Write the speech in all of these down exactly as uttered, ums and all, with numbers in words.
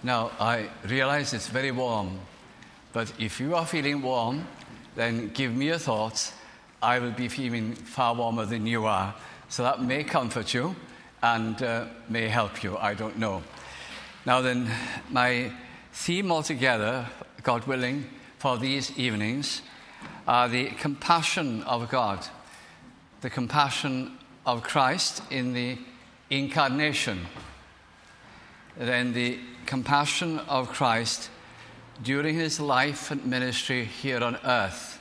Now, I realize it's very warm, but if you are feeling warm, then give me a thought. I will be feeling far warmer than you are. So that may comfort you and uh, may help you. I don't know. Now then, my theme altogether, God willing, for these evenings are the compassion of God, the compassion of Christ in the incarnation, then the compassion of Christ during his life and ministry here on earth,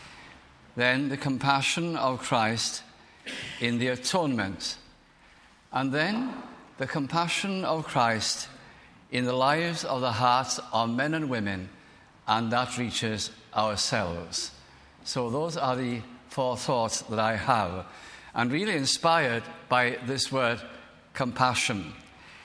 then the compassion of Christ in the atonement, and then the compassion of Christ in the lives of the hearts of men and women, and that reaches ourselves. So those are the four thoughts that I have, and really inspired by this word compassion.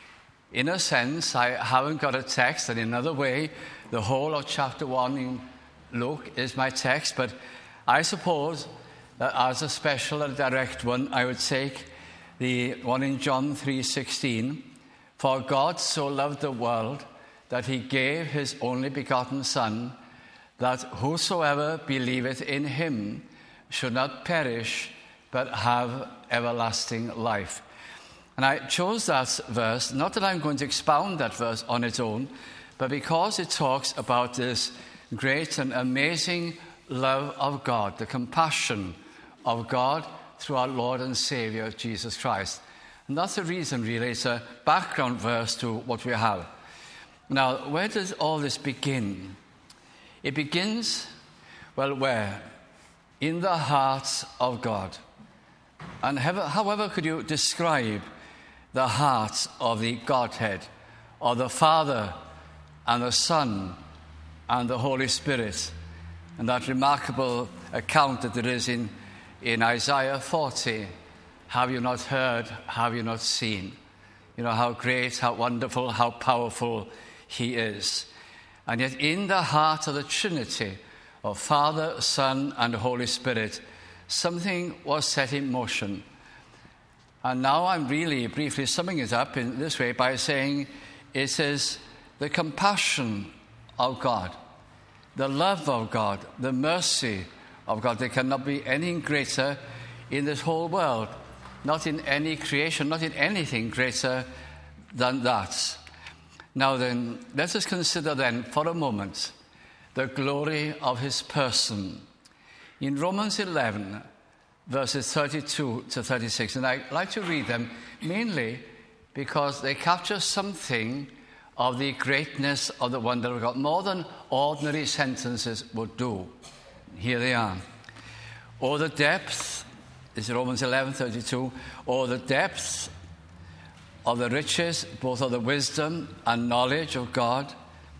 In a sense, I haven't got a text, and in another way, the whole of chapter one in Luke is my text, but I suppose that as a special and direct one, I would take the one in John three sixteen. For God so loved the world that he gave his only begotten Son, that whosoever believeth in him should not perish, but have everlasting life. And I chose that verse, not that I'm going to expound that verse on its own, but because it talks about this great and amazing love of God, the compassion of God through our Lord and Savior, Jesus Christ. And that's the reason, really. It's a background verse to what we have. Now, where does all this begin? It begins, well, where? In the hearts of God. And however could you describe the hearts of the Godhead, or the Father and the Son and the Holy Spirit? And that remarkable account that there is in, in Isaiah forty, have you not heard, have you not seen? You know, how great, how wonderful, how powerful he is. And yet in the heart of the Trinity of Father, Son, and Holy Spirit, something was set in motion. And now I'm really briefly summing it up in this way by saying it is the compassion of God, the love of God, the mercy of God. There cannot be anything greater in this whole world, not in any creation, not in anything greater than that. Now then, let us consider then for a moment the glory of his person. In Romans eleven, verses thirty-two to thirty-six, and I like to read them mainly because they capture something of the greatness of the wonder of God, more than ordinary sentences would do. Here they are. Oh, the depth, this is Romans eleven thirty-two, oh, the depth of the riches, both of the wisdom and knowledge of God,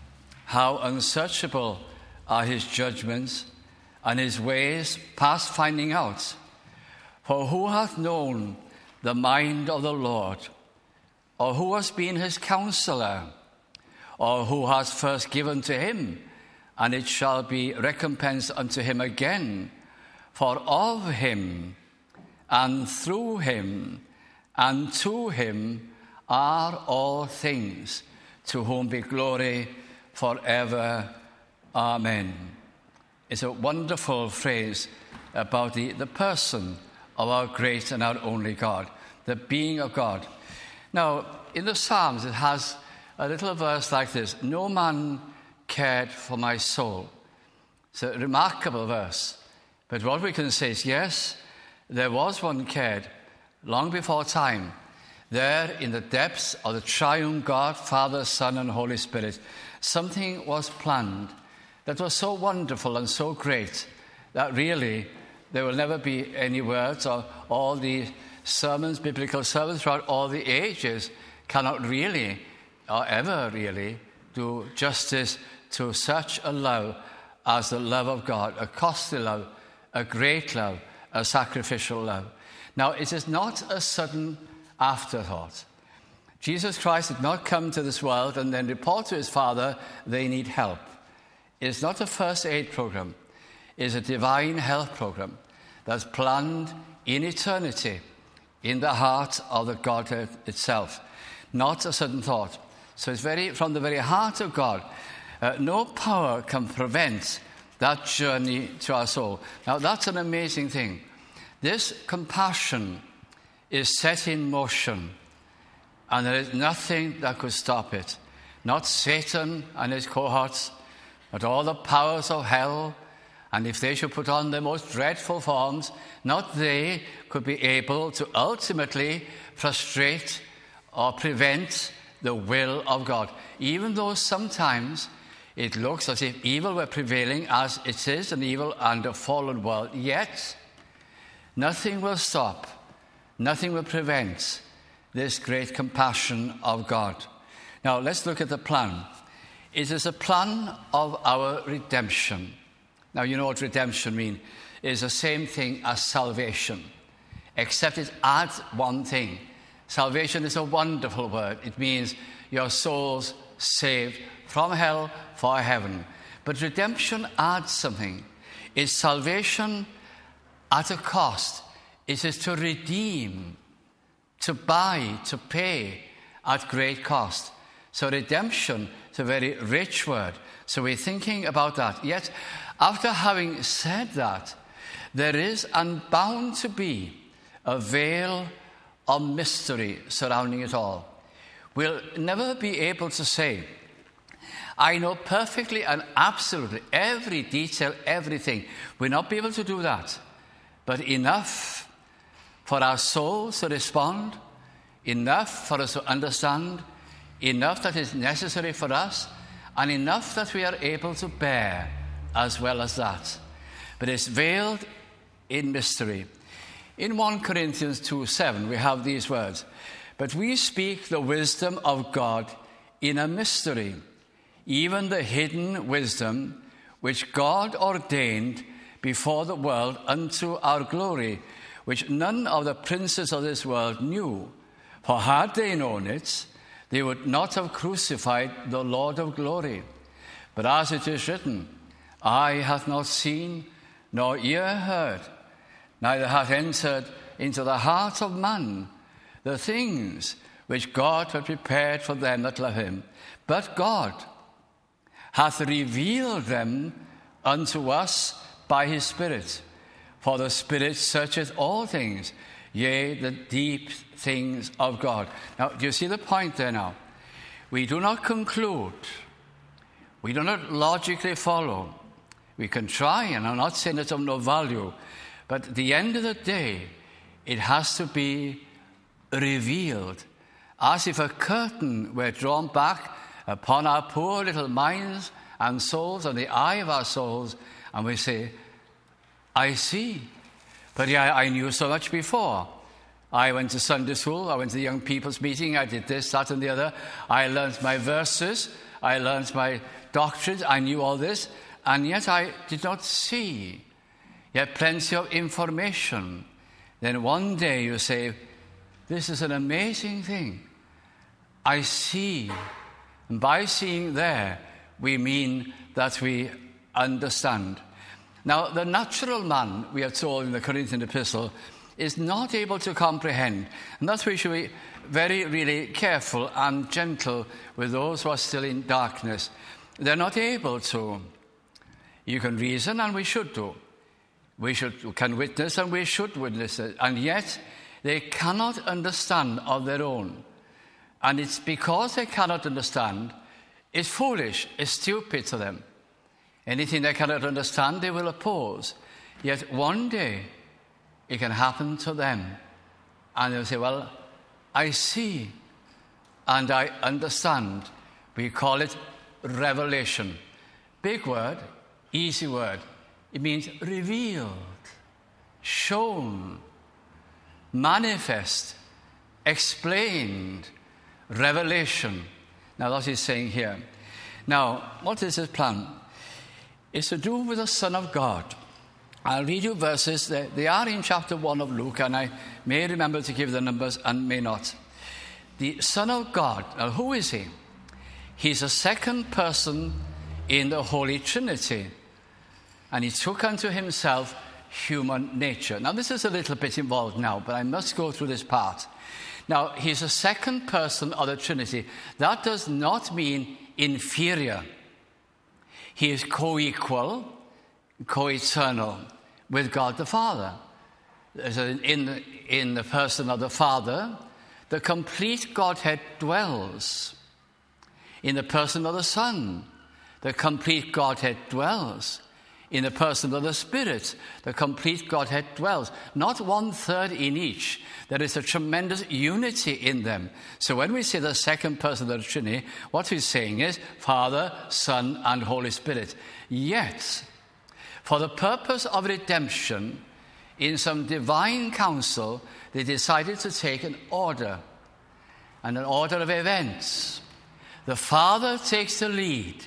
how unsearchable are his judgments, and his ways past finding out. For who hath known the mind of the Lord? Or who has been his counselor? Or who has first given to him, and it shall be recompensed unto him again? For of him, and through him, and to him are all things, to whom be glory forever. Amen. It's a wonderful phrase about the, the person of our great and our only God, the being of God. Now, in the Psalms, it has a little verse like this: no man cared for my soul. It's a remarkable verse. But what we can say is, yes, there was one cared long before time. There in the depths of the triune God, Father, Son, and Holy Spirit, something was planned that was so wonderful and so great that really there will never be any words, or all the sermons, biblical sermons throughout all the ages cannot really, or ever really, do justice to such a love as the love of God, a costly love, a great love, a sacrificial love. Now, it is not a sudden afterthought. Jesus Christ did not come to this world and then report to his Father they need help. It's not a first aid program. It's a divine health program that's planned in eternity in the heart of the Godhead itself. Not a sudden thought. So it's very from the very heart of God. Uh, no power can prevent that journey to our soul. Now, that's an amazing thing. This compassion is set in motion, and there is nothing that could stop it. Not Satan and his cohorts, but all the powers of hell, and if they should put on their most dreadful forms, not they could be able to ultimately frustrate or prevent the will of God. Even though sometimes it looks as if evil were prevailing, as it is an evil and a fallen world, yet nothing will stop, nothing will prevent this great compassion of God. Now, let's look at the plan. It is a plan of our redemption. Now, you know what redemption means. It is the same thing as salvation, except it adds one thing. Salvation is a wonderful word. It means your soul's saved from hell for heaven. But redemption adds something. It's salvation at a cost. It is to redeem, to buy, to pay at great cost. So redemption is a very rich word. So we're thinking about that. Yet, after having said that, there is and bound to be a veil of mystery surrounding it all. We'll never be able to say, I know perfectly and absolutely every detail, everything. We'll not be able to do that. But enough for our souls to respond, enough for us to understand, enough that is necessary for us, and enough that we are able to bear as well as that. But it's veiled in mystery. In First Corinthians two seven, we have these words, but we speak the wisdom of God in a mystery, even the hidden wisdom which God ordained before the world unto our glory, which none of the princes of this world knew. For had they known it, they would not have crucified the Lord of glory. But as it is written, eye hath not seen, nor ear heard, neither hath entered into the heart of man the things which God hath prepared for them that love him. But God hath revealed them unto us by his Spirit. For the Spirit searcheth all things, yea, the deep things of God. Now, do you see the point there now? We do not conclude. We do not logically follow. We can try, and I'm not saying it's of no value, but at the end of the day, it has to be revealed, as if a curtain were drawn back upon our poor little minds and souls, and the eye of our souls, and we say, I see. But yeah, I knew so much before. I went to Sunday school, I went to the young people's meeting, I did this, that, and the other. I learned my verses, I learned my doctrines, I knew all this, and yet I did not see. Yet plenty of information. Then one day you say, this is an amazing thing. I see. And by seeing there, we mean that we understand. Now, the natural man, we are told in the Corinthian epistle, is not able to comprehend. And that's why we should be very, really careful and gentle with those who are still in darkness. They're not able to. You can reason, and we should do. We should can witness, and we should witness it. And yet, they cannot understand of their own. And it's because they cannot understand, it's foolish, it's stupid to them. Anything they cannot understand, they will oppose. Yet one day, it can happen to them. And they'll say, well, I see and I understand. We call it revelation. Big word, easy word. It means revealed, shown, manifest, explained, revelation. Now, that's what he's saying here. Now, what is his plan? It's to do with the Son of God. I'll read you verses. They are in chapter one of Luke, and I may remember to give the numbers and may not. The Son of God, now who is he? He's a second person in the Holy Trinity. And he took unto himself human nature. Now, this is a little bit involved now, but I must go through this part. Now, he's the second person of the Trinity. That does not mean inferior. He is co-equal, co-eternal with God the Father. In the, in the person of the Father, the complete Godhead dwells. In the person of the Son, the complete Godhead dwells. In the person of the Spirit, the complete Godhead dwells. Not one-third in each. There is a tremendous unity in them. So when we say the second person of the Trinity, what we're saying is Father, Son, and Holy Spirit. Yet, for the purpose of redemption, in some divine counsel, they decided to take an order, and an order of events. The Father takes the lead.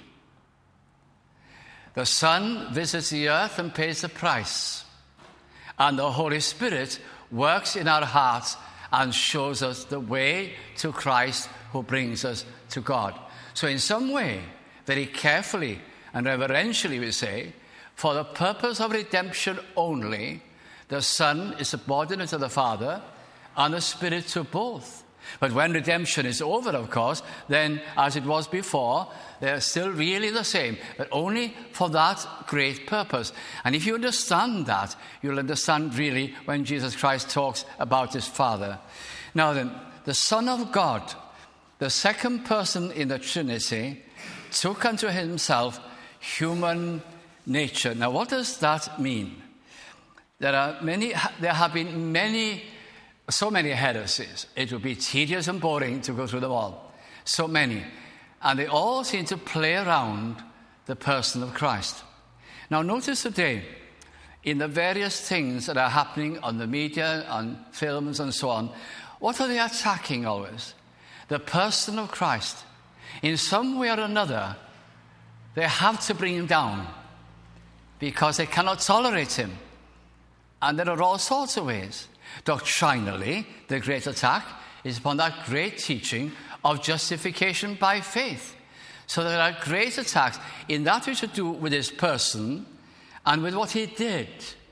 The Son visits the earth and pays the price. And the Holy Spirit works in our hearts and shows us the way to Christ who brings us to God. So in some way, very carefully and reverentially we say, for the purpose of redemption only, the Son is subordinate to the Father and the Spirit to both. But when redemption is over, of course, then as it was before, they're still really the same, but only for that great purpose. And if you understand that, you'll understand really when Jesus Christ talks about his Father. Now then, the Son of God, the second person in the Trinity, took unto himself human nature. Now, what does that mean? There are many, there have been many, so many heresies. It would be tedious and boring to go through them all. So many. And they all seem to play around the person of Christ. Now, notice today, in the various things that are happening on the media, on films and so on, what are they attacking always? The person of Christ. In some way or another, they have to bring him down because they cannot tolerate him. And there are all sorts of ways. Doctrinally, the great attack is upon that great teaching of justification by faith. So there are great attacks in that which to do with his person and with what he did.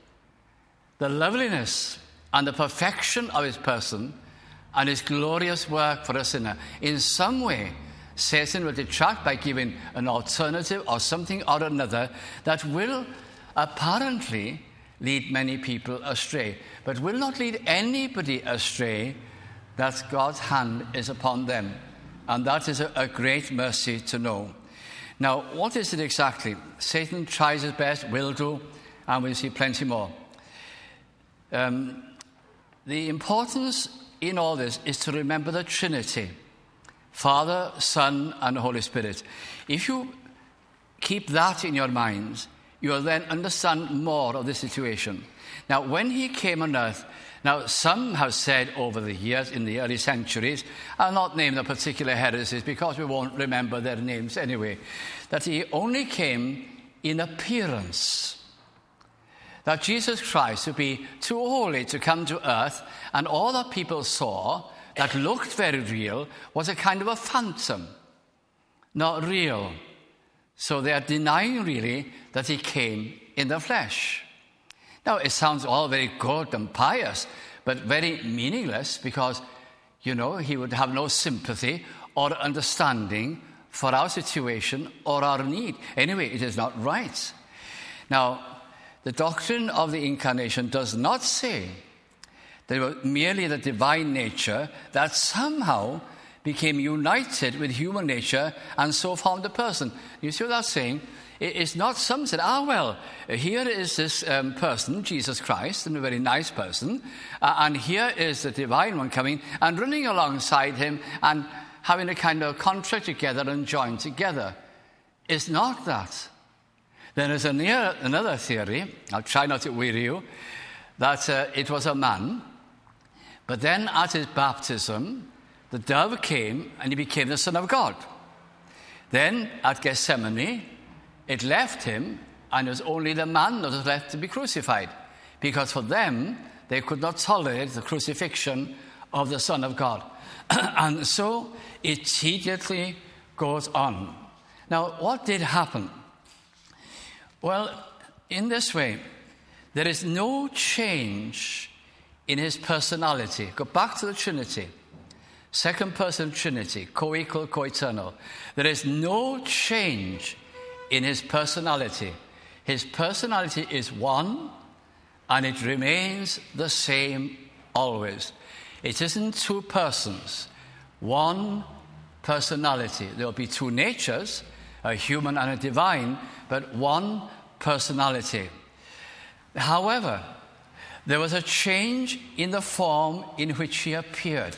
The loveliness and the perfection of his person and his glorious work for a sinner. In some way, Satan will detract by giving an alternative or something or another that will apparently lead many people astray, but will not lead anybody astray that God's hand is upon them. And that is a, a great mercy to know. Now, what is it exactly? Satan tries his best, will do, and we'll see plenty more. Um, the importance in all this is to remember the Trinity, Father, Son, and Holy Spirit. If you keep that in your minds, you will then understand more of the situation. Now, when he came on earth, now some have said over the years, in the early centuries, I'll not name the particular heresies because we won't remember their names anyway, that he only came in appearance. That Jesus Christ would be too holy to come to earth, and all that people saw that looked very real was a kind of a phantom, not real. So they are denying really that he came in the flesh. Now, it sounds all very good and pious, but very meaningless because, you know, he would have no sympathy or understanding for our situation or our need. Anyway, it is not right. Now, the doctrine of the incarnation does not say that it was merely the divine nature that somehow became united with human nature and so formed a person. You see what that's saying? It's not some said, ah, well, here is this um, person, Jesus Christ, and a very nice person, uh, and here is the divine one coming and running alongside him and having a kind of contract together and joined together. It's not that. There is a, another theory, I'll try not to weary you, that uh, it was a man, but then at his baptism, the dove came and he became the Son of God. Then at Gethsemane, it left him and it was only the man that was left to be crucified. Because for them, they could not tolerate the crucifixion of the Son of God. And so it tediously goes on. Now, what did happen? Well, in this way, there is no change in his personality. Go back to the Trinity. Second person Trinity, co-equal, co-eternal. There is no change in his personality. His personality is one, and it remains the same always. It isn't two persons, one personality. There will be two natures, a human and a divine, but one personality. However, there was a change in the form in which he appeared.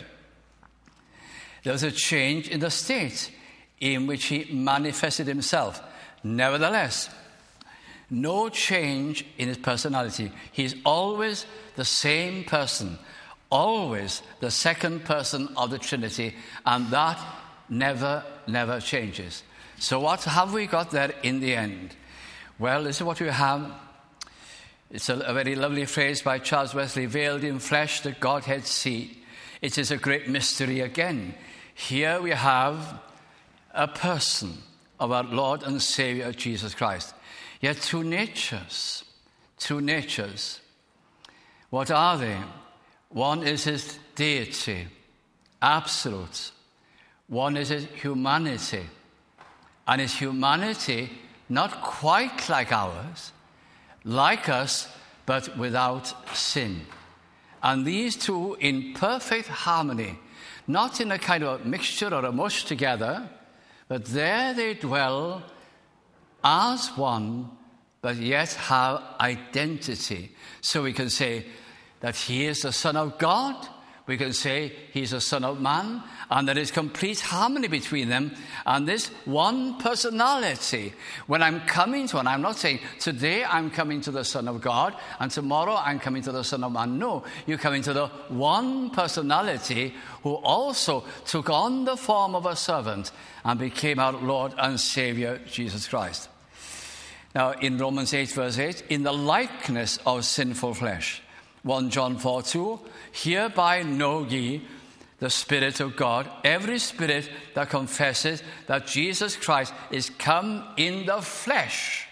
There was a change in the state in which he manifested himself. Nevertheless, no change in his personality. He's always the same person, always the second person of the Trinity, and that never, never changes. So what have we got there in the end? Well, this is what we have. It's a, a very lovely phrase by Charles Wesley, veiled in flesh, the Godhead see. It is a great mystery again. Here we have a person of our Lord and Savior Jesus Christ. Yet two natures, two natures. What are they? One is his deity, absolute. One is his humanity. And his humanity, not quite like ours, like us, but without sin. And these two in perfect harmony, not in a kind of a mixture or a mush together, but there they dwell as one, but yet have identity. So we can say that he is the Son of God, we can say he's a Son of Man, and there is complete harmony between them, and this one personality. When I'm coming to, and I'm not saying today I'm coming to the Son of God, and tomorrow I'm coming to the Son of Man. No, you come into the one personality who also took on the form of a servant and became our Lord and Savior, Jesus Christ. Now, in Romans eight, verse eight, in the likeness of sinful flesh, First John four, two, hereby know ye the Spirit of God. Every spirit that confesses that Jesus Christ is come in the flesh,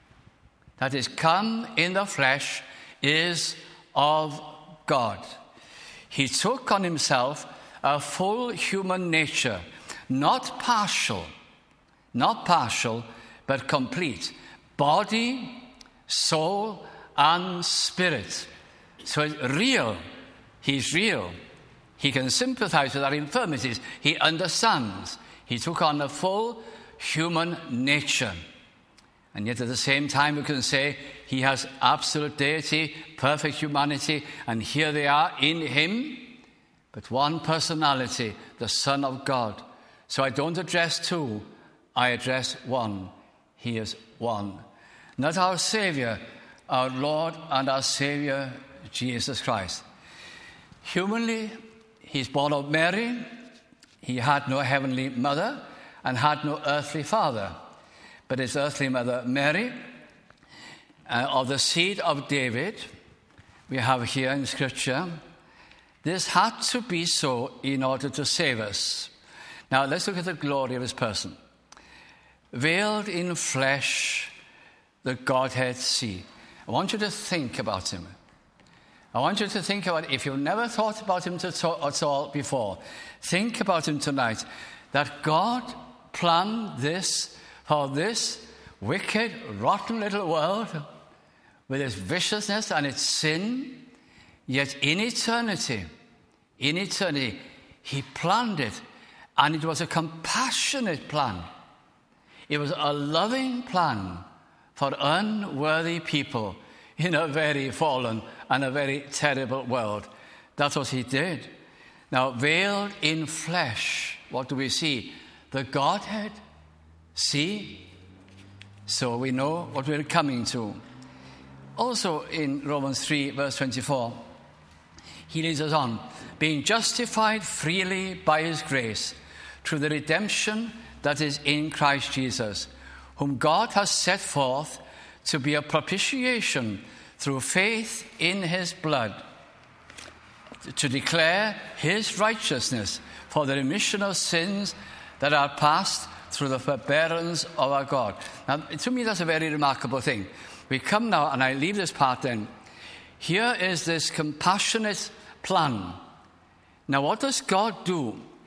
that is come in the flesh, is of God. He took on himself a full human nature, not partial, not partial, but complete. Body, soul, and spirit. So it's real. He's real. He can sympathize with our infirmities. He understands. He took on a full human nature. And yet at the same time we can say he has absolute deity, perfect humanity, and here they are in him, but one personality, the Son of God. So I don't address two, I address one. He is one. Not our Savior, our Lord and our Savior, Jesus Christ. Humanly, he's born of Mary. He had no heavenly mother and had no earthly father. But his earthly mother, Mary, uh, of the seed of David, we have here in Scripture, this had to be so in order to save us. Now, let's look at the glory of his person. Veiled in flesh, the Godhead see. I want you to think about him. I want you to think about, if you've never thought about him at all before, think about him tonight, that God planned this for this wicked, rotten little world with its viciousness and its sin, yet in eternity, in eternity, he planned it, and it was a compassionate plan. It was a loving plan for unworthy people in a very fallen and a very terrible world. That's what he did. Now, veiled in flesh, what do we see? The Godhead. See? So we know what we're coming to. Also in Romans three, verse twenty-four, he leads us on. Being justified freely by his grace through the redemption that is in Christ Jesus, whom God has set forth to be a propitiation through faith in his blood, to declare his righteousness for the remission of sins that are past through the forbearance of our God. Now, to me, that's a very remarkable thing. We come now, and I leave this part then. Here is this compassionate plan. Now, what does God do?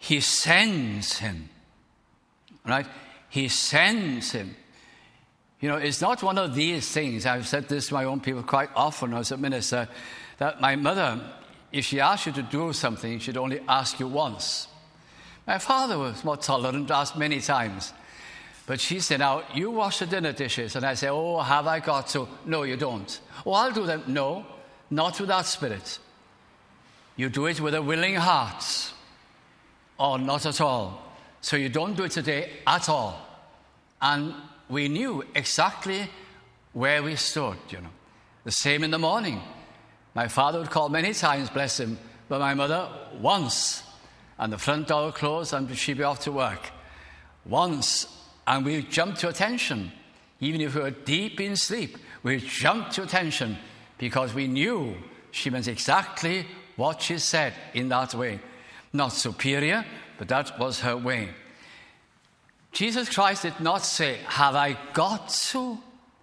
he sends him. Right? He sends him. You know, it's not one of these things. I've said this to my own people quite often as a minister, that my mother, if she asked you to do something, she'd only ask you once. My father was more tolerant, asked many times. But she said, now, you wash the dinner dishes. And I say, oh, have I got to? No, you don't. Oh, I'll do them. No, not with that spirit. You do it with a willing heart, or not at all. So you don't do it today at all. And we knew exactly where we stood, you know. The same in the morning. My father would call many times, bless him, but my mother, once. And the front door closed and she'd be off to work. Once. And we jumped to attention. Even if we were deep in sleep, we jumped to attention because we knew she meant exactly what she said in that way. Not superior, but that was her way. Jesus Christ did not say, have I got to?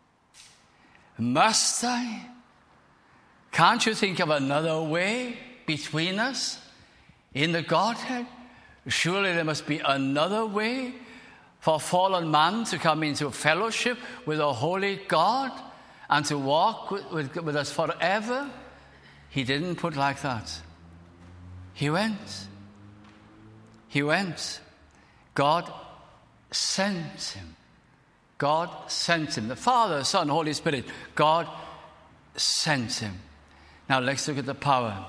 Must I? Can't you think of another way between us in the Godhead? Surely there must be another way for fallen man to come into fellowship with a holy God and to walk with, with, with us forever. He didn't put like that. He went. He went. God sent him. God sent him. The Father, Son, Holy Spirit. God sent him. Now let's look at the power.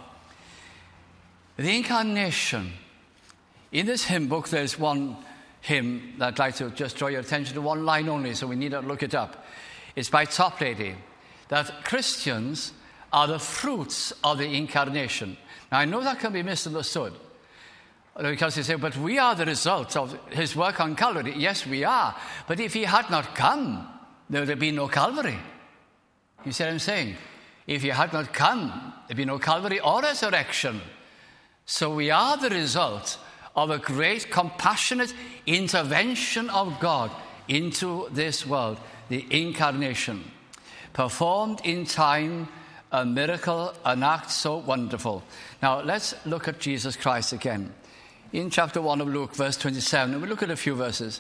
The incarnation. In this hymn book, there's one hymn that I'd like to just draw your attention to, one line only, so we need to look it up. It's by Toplady, that Christians are the fruits of the incarnation. Now, I know that can be misunderstood, because they say, but we are the result of his work on Calvary. Yes, we are. But if he had not come, there would have been no Calvary. You see what I'm saying? If he had not come, there would be no Calvary or resurrection. So we are the result of a great compassionate intervention of God into this world, the incarnation. Performed in time, a miracle, an act so wonderful. Now, let's look at Jesus Christ again. In chapter one of Luke, verse twenty-seven, and we'll look at a few verses.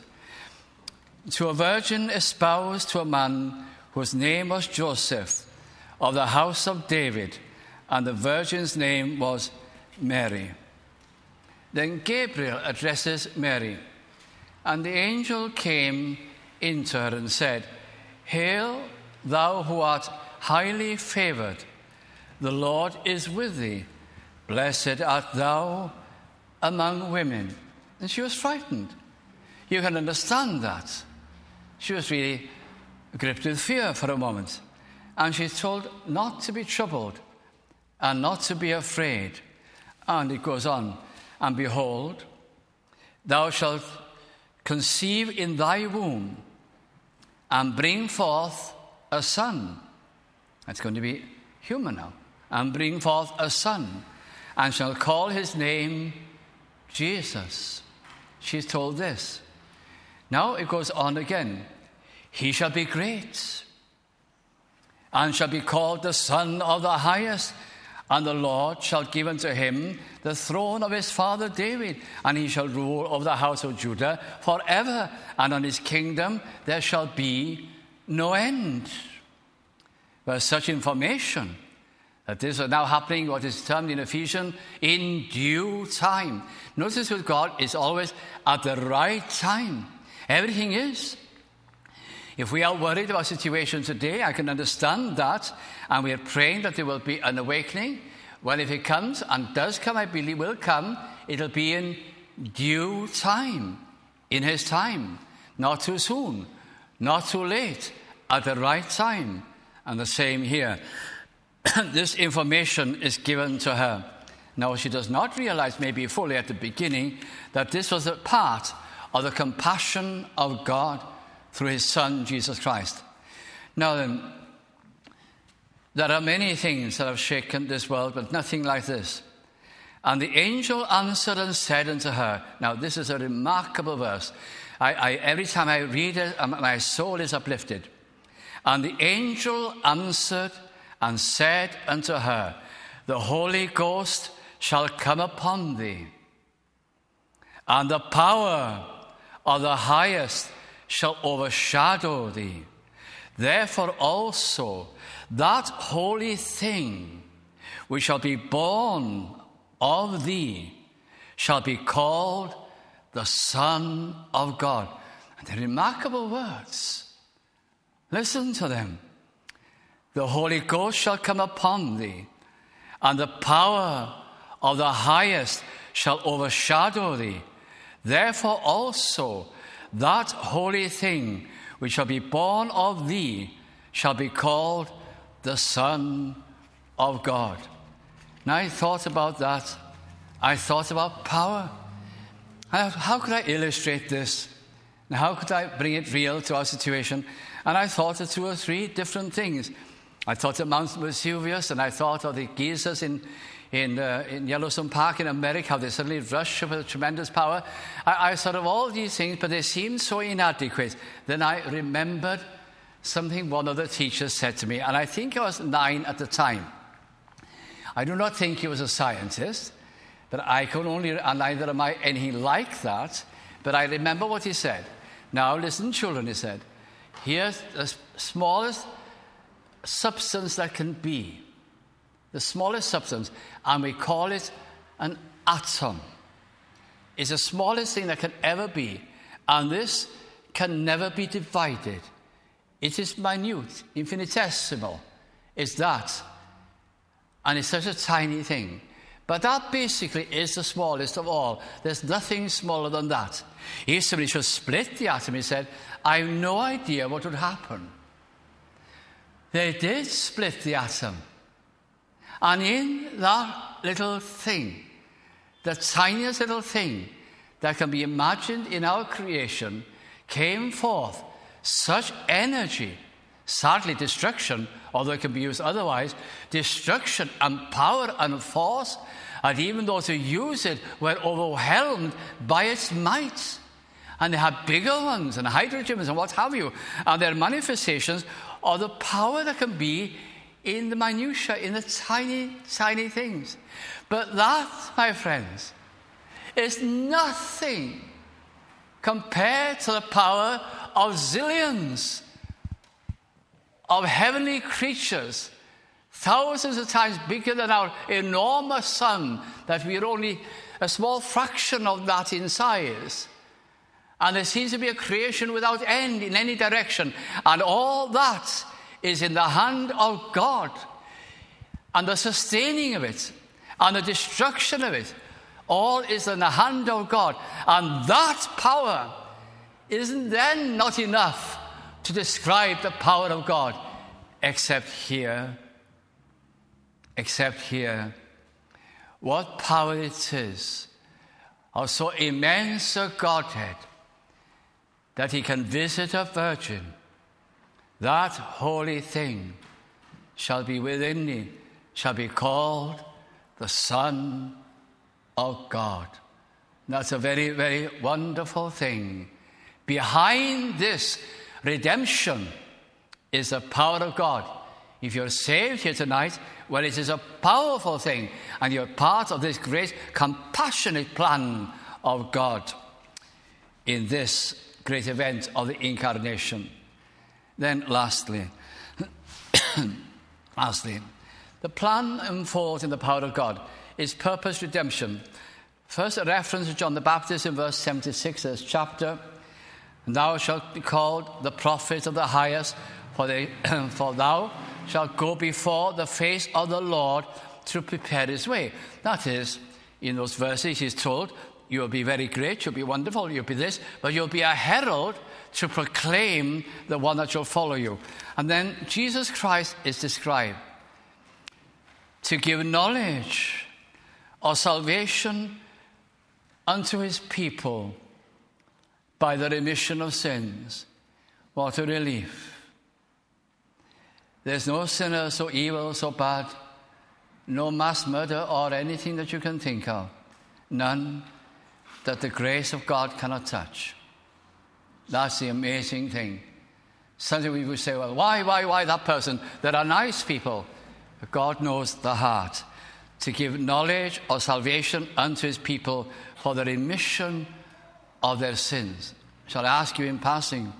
To a virgin espoused to a man whose name was Joseph, of the house of David, and the virgin's name was Mary. Then Gabriel addresses Mary, and the angel came into her and said, Hail, thou who art highly favored, the Lord is with thee. Blessed art thou among women. And she was frightened. You can understand that. She was really gripped with fear for a moment. And she's told not to be troubled and not to be afraid. And it goes on. And behold, thou shalt conceive in thy womb and bring forth a son. That's going to be human now. And bring forth a son, and shall call his name Jesus. She's told this. Now it goes on again. He shall be great, and shall be called the Son of the Highest. And the Lord shall give unto him the throne of his father David, and he shall rule over the house of Judah forever, and on his kingdom there shall be no end. There's such information that this is now happening, what is termed in Ephesians, in due time. Notice with God, it's always at the right time. Everything is. If we are worried about situations today, I can understand that, and we are praying that there will be an awakening. Well, if it comes, and does come, I believe will come, it'll be in due time, in his time. Not too soon, not too late, at the right time. And the same here. This information is given to her. Now, she does not realize, maybe fully at the beginning, that this was a part of the compassion of God through his Son, Jesus Christ. Now then, there are many things that have shaken this world, but nothing like this. And the angel answered and said unto her, now this is a remarkable verse. I, I, every time I read it, my soul is uplifted. And the angel answered and said unto her, the Holy Ghost shall come upon thee, and the power of the highest shall overshadow thee. Therefore also that holy thing which shall be born of thee shall be called the Son of God. And the remarkable words. Listen to them. The Holy Ghost shall come upon thee, and the power of the highest shall overshadow thee. Therefore also that holy thing which shall be born of thee shall be called the Son of God. Now I thought about that. I thought about power. How could I illustrate this? And how could I bring it real to our situation? And I thought of two or three different things. I thought of Mount Vesuvius, and I thought of the geysers in in, uh, in Yellowstone Park in America, how they suddenly rush with tremendous power. I, I thought of all these things, but they seemed so inadequate. Then I remembered something one of the teachers said to me, and I think I was nine at the time. I do not think he was a scientist, but I could only, and neither am I anything like that, but I remember what he said. Now listen, children, he said, here's the smallest substance that can be, the smallest substance, and we call it an atom. It's the smallest thing that can ever be, and this can never be divided. It is minute, infinitesimal. It's that, and it's such a tiny thing. But that basically is the smallest of all. There's nothing smaller than that. If somebody should split the atom, he said, I have no idea what would happen. They did split the atom. And in that little thing, the tiniest little thing that can be imagined in our creation, came forth such energy, sadly destruction, although it can be used otherwise, destruction and power and force, and even those who use it were overwhelmed by its might. And they had bigger ones and hydrogens and what have you, and their manifestations of the power that can be in the minutiae, in the tiny, tiny things. But that, my friends, is nothing compared to the power of zillions of heavenly creatures, thousands of times bigger than our enormous sun, that we are only a small fraction of that in size. And there seems to be a creation without end in any direction. And all that is in the hand of God. And the sustaining of it, and the destruction of it, all is in the hand of God. And that power isn't then not enough to describe the power of God, except here, except here, what power it is of so immense a Godhead that he can visit a virgin. That holy thing shall be within thee, shall be called the Son of God. That's a very, very wonderful thing. Behind this redemption is the power of God. If you're saved here tonight, well, it is a powerful thing, and you're part of this great compassionate plan of God in this great event of the incarnation. Then lastly, lastly, the plan unfolds in the power of God is purpose redemption. First, a reference to John the Baptist in verse seventy-six of this chapter. And thou shalt be called the prophet of the highest, for, they, for thou shalt go before the face of the Lord to prepare his way. That is, in those verses he's told, you'll be very great, you'll be wonderful, you'll be this, but you'll be a herald to proclaim the one that shall follow you. And then Jesus Christ is described to give knowledge of salvation unto his people by the remission of sins. What a relief. There's no sinner so evil, so bad, no mass murder or anything that you can think of, none that the grace of God cannot touch. That's the amazing thing. Sometimes we would say, well, why, why, why that person? There are nice people. But God knows the heart, to give knowledge of salvation unto his people for the remission of their sins. Shall I ask you in passing,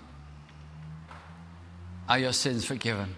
are your sins forgiven?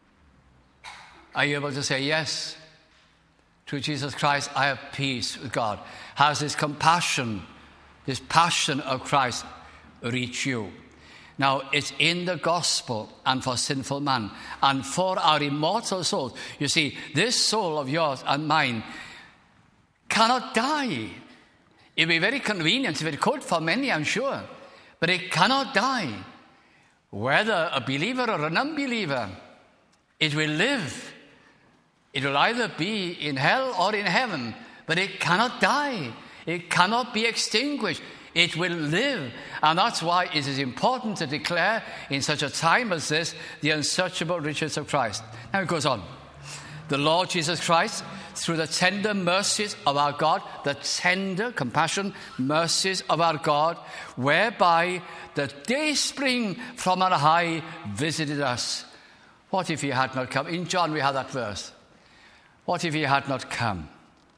Are you able to say, yes, through Jesus Christ, I have peace with God? Has this compassion, this passion of Christ reached you? Now, it's in the gospel and for sinful man and for our immortal souls. You see, this soul of yours and mine cannot die. It would be very convenient if it could for many, I'm sure. But it cannot die. Whether a believer or an unbeliever, it will live. It will either be in hell or in heaven. But it cannot die. It cannot be extinguished. It will live. And that's why it is important to declare in such a time as this the unsearchable riches of Christ. Now it goes on. The Lord Jesus Christ, through the tender mercies of our God, the tender compassion, mercies of our God, whereby the dayspring from on high visited us. What if he had not come? In John we have that verse. What if he had not come?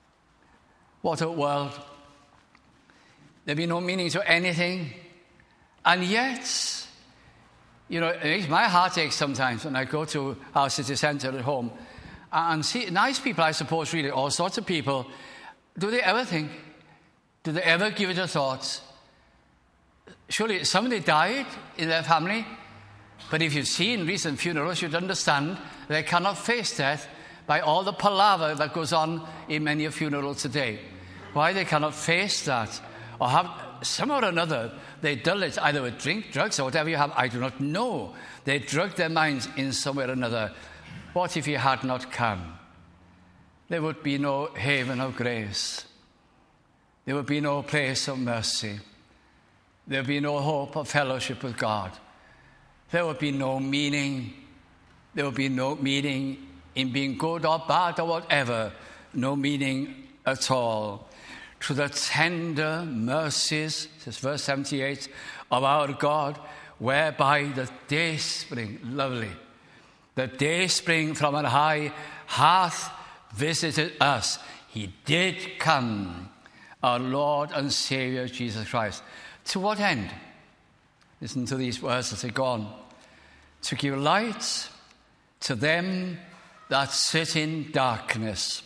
What a world. There'd be no meaning to anything. And yet, you know, it makes my heart ache sometimes when I go to our city centre at home and see nice people, I suppose, really, all sorts of people. Do they ever think? Do they ever give it a thought? Surely somebody died in their family, but if you've seen recent funerals, you'd understand they cannot face death by all the palaver that goes on in many a funeral today. Why they cannot face that, or have somehow or another, they dull it either with drink, drugs, or whatever you have, I do not know. They drug their minds in some way or another. What if he had not come? There would be no haven of grace. There would be no place of mercy. There would be no hope of fellowship with God. There would be no meaning. There would be no meaning in being good or bad or whatever. No meaning at all. To the tender mercies, this is verse seventy-eight, of our God, whereby the dayspring, lovely, the dayspring from on high hath visited us. He did come, our Lord and Saviour Jesus Christ. To what end? Listen to these words as they go on. To give light to them that sit in darkness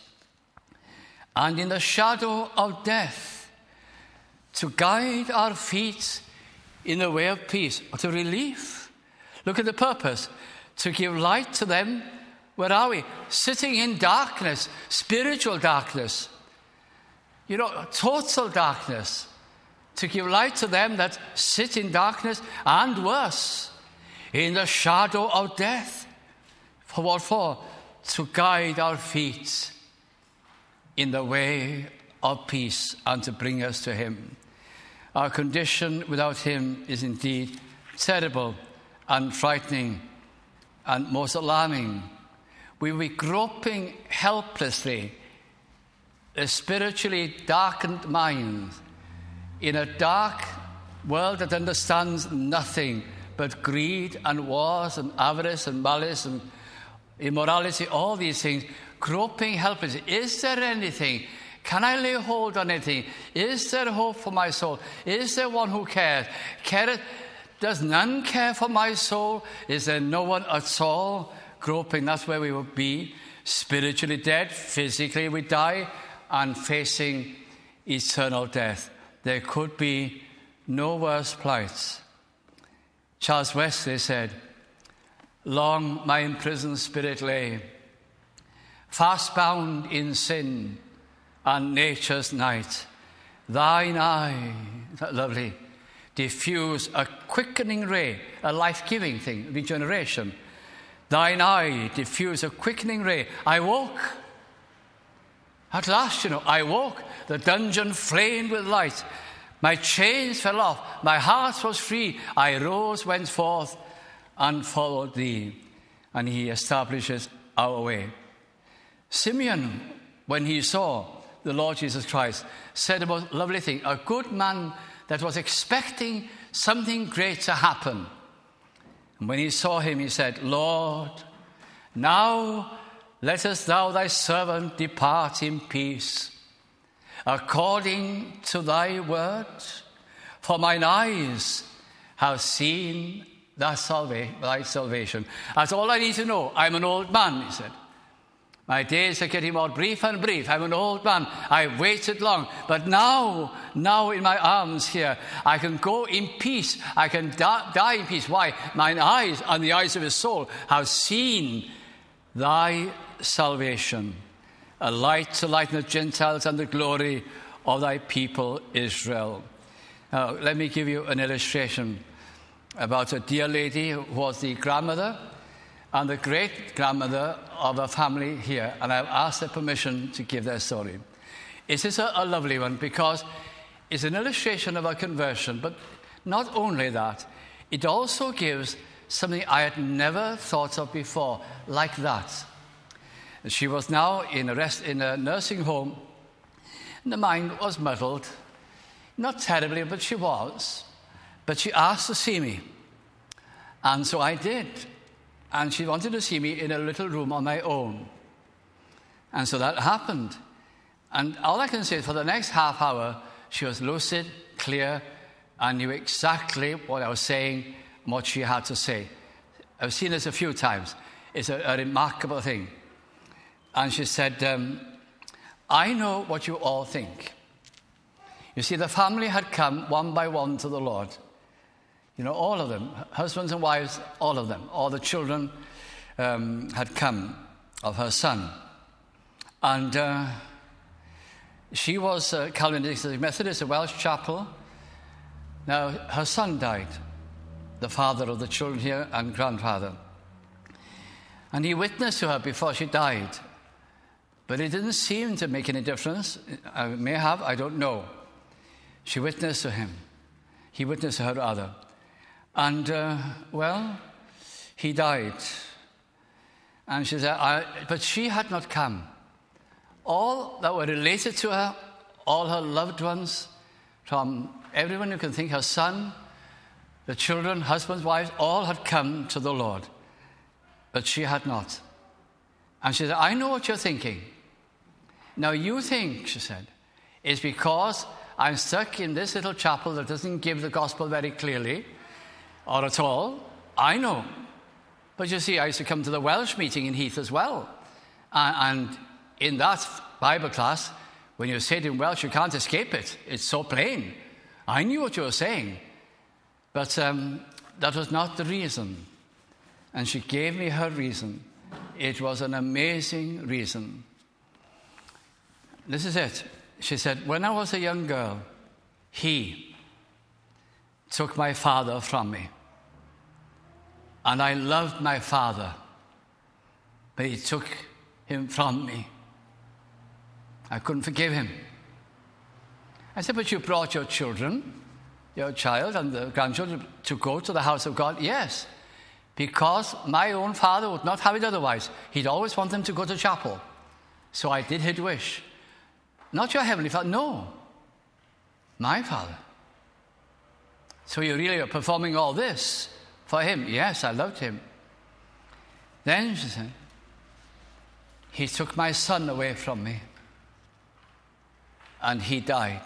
and in the shadow of death, to guide our feet in the way of peace, or to relief. Look at the purpose. To give light to them, where are we? Sitting in darkness, spiritual darkness. You know, total darkness. To give light to them that sit in darkness, and worse, in the shadow of death. For what for? To guide our feet in the way of peace and to bring us to him. Our condition without him is indeed terrible and frightening and most alarming. We will be groping helplessly, a spiritually darkened mind, in a dark world that understands nothing but greed and wars and avarice and malice and immorality, all these things, groping helplessly. Is there anything? Can I lay hold on anything? Is there hope for my soul? Is there one who cares? Careth, does none care for my soul? Is there no one at all? Groping, that's where we will be. Spiritually dead, physically we die, and facing eternal death. There could be no worse plight. Charles Wesley said, long my imprisoned spirit lay, fast bound in sin and nature's night. Thine eye, that lovely, diffuse a quickening ray, a life-giving thing, regeneration. Thine eye diffuse a quickening ray. I woke. At last, you know, I woke. The dungeon flamed with light. My chains fell off. My heart was free. I rose, went forth, and followed thee. And he establishes our way. Simeon, when he saw the Lord Jesus Christ, said a most lovely thing. A good man that was expecting something great to happen. And when he saw him, he said, Lord, now lettest thou thy servant depart in peace, according to thy word. For mine eyes have seen thy, salva- thy salvation. That's all I need to know. I'm an old man, he said. My days are getting more brief and brief. I'm an old man. I've waited long. But now, now in my arms here, I can go in peace. I can die, die in peace. Why? Mine eyes and the eyes of his soul have seen thy salvation, a light to lighten the Gentiles and the glory of thy people Israel. Now, let me give you an illustration about a dear lady who was the grandmother and the great-grandmother of a family here, and I've asked their permission to give their story. It is a, a lovely one because it's an illustration of a conversion, but not only that, it also gives something I had never thought of before, like that. She was now in a, rest, in a nursing home, and the mind was muddled. Not terribly, but she was. But she asked to see me, and so I did. And she wanted to see me in a little room on my own. And so that happened. And all I can say is for the next half hour, she was lucid, clear, and knew exactly what I was saying and what she had to say. I've seen this a few times. It's a, a remarkable thing. And she said, um, I know what you all think. You see, the family had come one by one to the Lord. You know, all of them, husbands and wives, all of them, all the children um, had come of her son. And uh, she was a Calvinist Methodist, a Welsh chapel. Now, her son died, the father of the children here and grandfather. And he witnessed to her before she died. But it didn't seem to make any difference. I may have, I don't know. She witnessed to him. He witnessed to her rather. And, uh, well, he died. And she said, I, but she had not come. All that were related to her, all her loved ones, from everyone you can think, her son, the children, husbands, wives, all had come to the Lord. But she had not. And she said, I know what you're thinking. Now you think, she said, it's because I'm stuck in this little chapel that doesn't give the gospel very clearly, or at all. I know. But you see, I used to come to the Welsh meeting in Heath as well. And in that Bible class, when you say it in Welsh, you can't escape it. It's so plain. I knew what you were saying. But um, that was not the reason. And she gave me her reason. It was an amazing reason. This is it. She said, when I was a young girl, he took my father from me. And I loved my father, but he took him from me. I couldn't forgive him. I said, but you brought your children, your child and the grandchildren to go to the house of God? Yes, because my own father would not have it otherwise. He'd always want them to go to chapel. So I did his wish. Not your heavenly Father, no, my Father. So you really are performing all this for him? Yes, I loved him. Then she said, he took my son away from me and he died.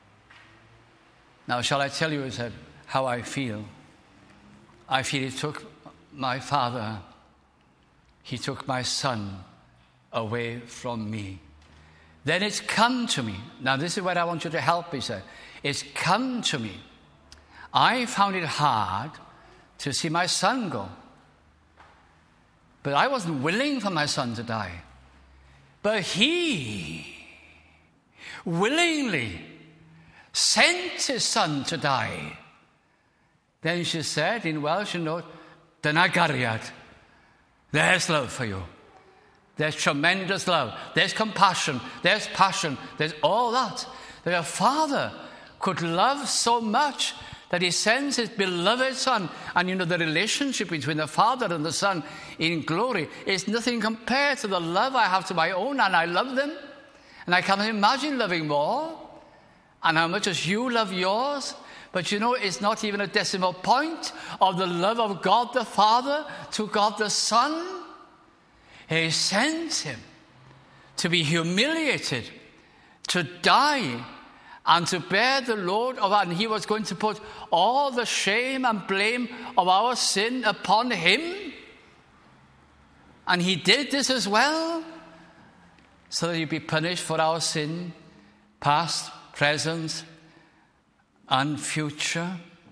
Now, shall I tell you, he said, how I feel? I feel he took my father, he took my son away from me. Then it's come to me. Now, this is where I want you to help, he said. It's come to me. I found it hard to see my son go. But I wasn't willing for my son to die. But he willingly sent his son to die. Then she said in Welsh, you know, dyna gariad. There's love for you. There's tremendous love. There's compassion. There's passion. There's all that. That a father could love so much that he sends his beloved son. And you know, the relationship between the father and the son in glory is nothing compared to the love I have to my own, and I love them. And I can't imagine loving more. And how much as you love yours. But you know, it's not even a decimal point of the love of God the Father to God the Son. He sends him to be humiliated, to die, and to bear the load of, and he was going to put all the shame and blame of our sin upon him. And he did this as well, so that he'd be punished for our sin, past, present, and future.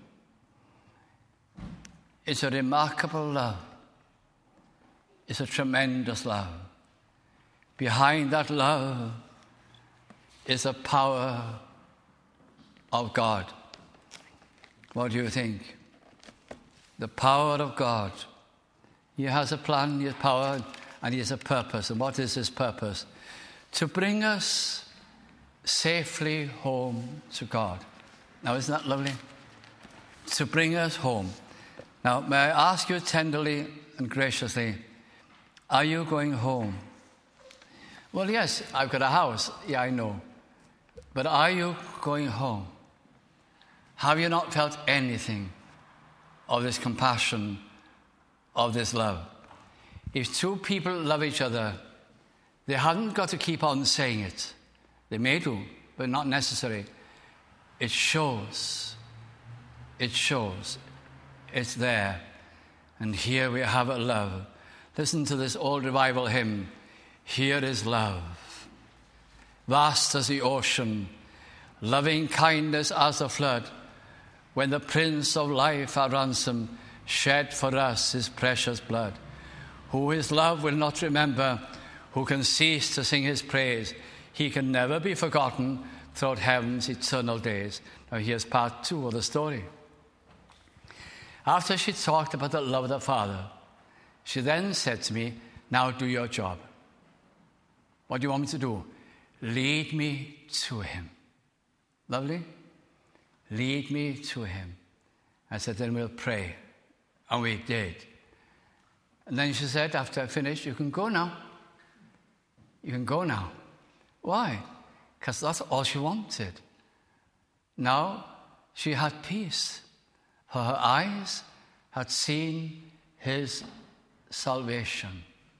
It's a remarkable love. It's a tremendous love. Behind that love is the power of God. What do you think? The power of God. He has a plan, he has power, and he has a purpose. And what is his purpose? To bring us safely home to God. Now, isn't that lovely? To bring us home. Now, may I ask you tenderly and graciously, are you going home? Well, yes, I've got a house. Yeah, I know. But are you going home? Have you not felt anything of this compassion, of this love? If two people love each other, they haven't got to keep on saying it. They may do, but not necessary. It shows. It shows. It's there. And here we have a love. Listen to this old revival hymn. Here is love. Vast as the ocean, loving kindness as the flood, when the Prince of Life, our ransom, shed for us his precious blood. Who his love will not remember, who can cease to sing his praise, he can never be forgotten throughout heaven's eternal days. Now here's part two of the story. After she talked about the love of the Father, she then said to me, now do your job. What do you want me to do? Lead me to him. Lovely? Lead me to him. I said, then we'll pray. And we did. And then she said, after I finished, you can go now. You can go now. Why? Because that's all she wanted. Now she had peace. For her eyes had seen his salvation.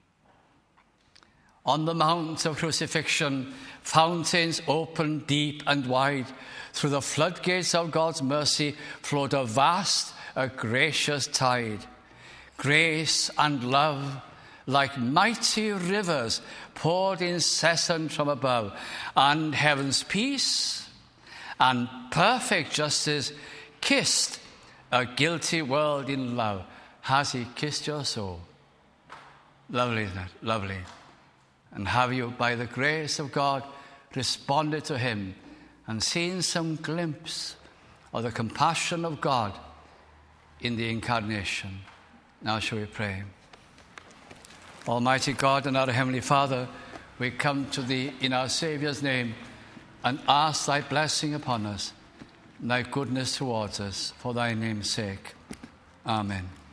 On the mount of crucifixion, fountains opened deep and wide. Through the floodgates of God's mercy flowed a vast, a gracious tide. Grace and love, like mighty rivers, poured incessant from above. And heaven's peace and perfect justice kissed a guilty world in love. Has he kissed your soul? Lovely, isn't it? Lovely. And have you, by the grace of God, responded to him and seen some glimpse of the compassion of God in the incarnation? Now shall we pray? Almighty God and our Heavenly Father, we come to thee in our Saviour's name and ask thy blessing upon us, and thy goodness towards us, for thy name's sake. Amen.